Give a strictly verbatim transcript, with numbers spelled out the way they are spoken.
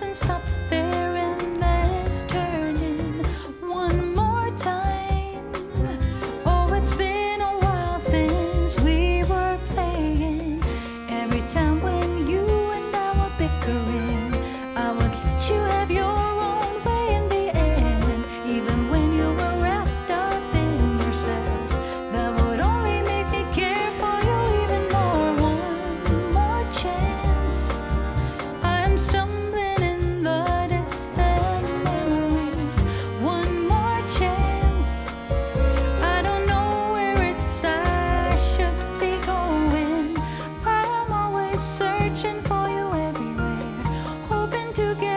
and stop there and let's turn in one more time. Oh, it's been a while since we were playing. Every time when you and I were bickering, I would let you have your own way in the end. Even when you were wrapped up in yourself, that would only make me care for you even more. One more chance. I'm stumbling in the distant memories. One more chance. I don't know where it's I should be going. I am always searching for you everywhere, hoping to get